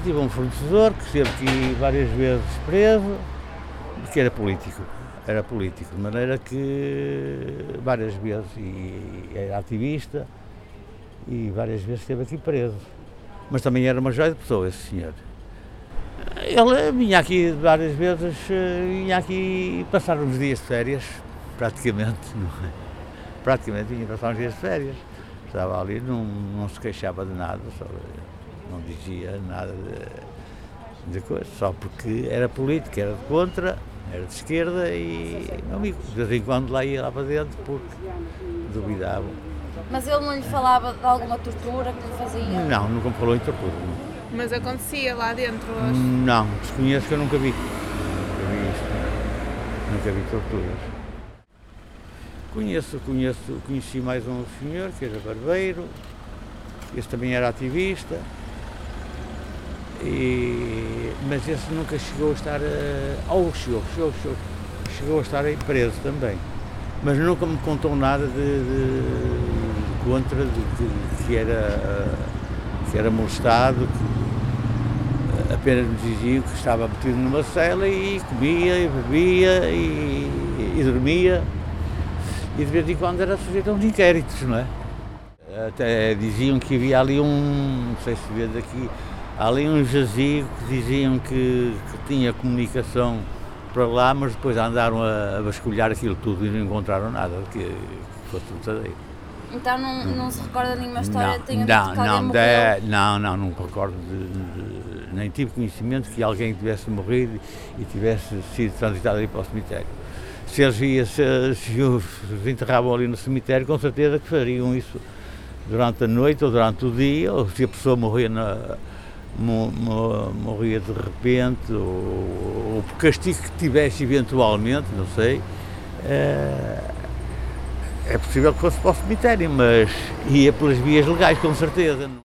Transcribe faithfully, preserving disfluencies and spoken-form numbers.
tive um fornecedor que esteve aqui várias vezes preso, que era político, era político, de maneira que várias vezes, e era ativista, e várias vezes esteve aqui preso. Mas também era uma joia de pessoa, esse senhor. Ele vinha aqui várias vezes, vinha aqui passar uns dias de férias, praticamente, não é? Praticamente vinha passar uns dias de férias. Estava ali, não, não se queixava de nada, só, não dizia nada de, de coisa, só porque era político, era de contra, era de esquerda e, meu amigo, de vez em quando lá ia lá para dentro porque duvidavam. Mas ele não lhe falava de alguma tortura que lhe fazia? Não, nunca me falou em tortura. Mas acontecia lá dentro hoje? Não, desconheço que eu nunca vi. Nunca vi isto. Nunca vi torturas. Conheço, conheço, conheci mais um senhor que era barbeiro, esse também era ativista, e, mas esse nunca chegou a estar, ou chegou, chegou, chegou, chegou a estar preso também, mas nunca me contou nada de, de, de contra, de, de, que, era, que era molestado, que apenas me diziam que estava metido numa cela e comia e bebia e, e dormia. E de vez em quando era sujeito a uns inquéritos, não é? Até diziam que havia ali um, não sei se vê daqui, ali um jazigo que diziam que, que tinha comunicação para lá, mas depois andaram a, a vasculhar aquilo tudo e não encontraram nada que, que fosse verdadeiro. Então não, não se recorda de nenhuma história não, que tenha não, dito que alguém não, morreu? de, não, não, não me recordo, de, de, nem tive conhecimento que alguém tivesse morrido e tivesse sido transitado ali para o cemitério. Se eles iam, se, se os enterravam ali no cemitério, com certeza que fariam isso durante a noite ou durante o dia, ou se a pessoa morria, na, mo, mo, morria de repente, ou, ou por castigo que tivesse eventualmente, não sei, é, é possível que fosse para o cemitério, mas ia pelas vias legais, com certeza.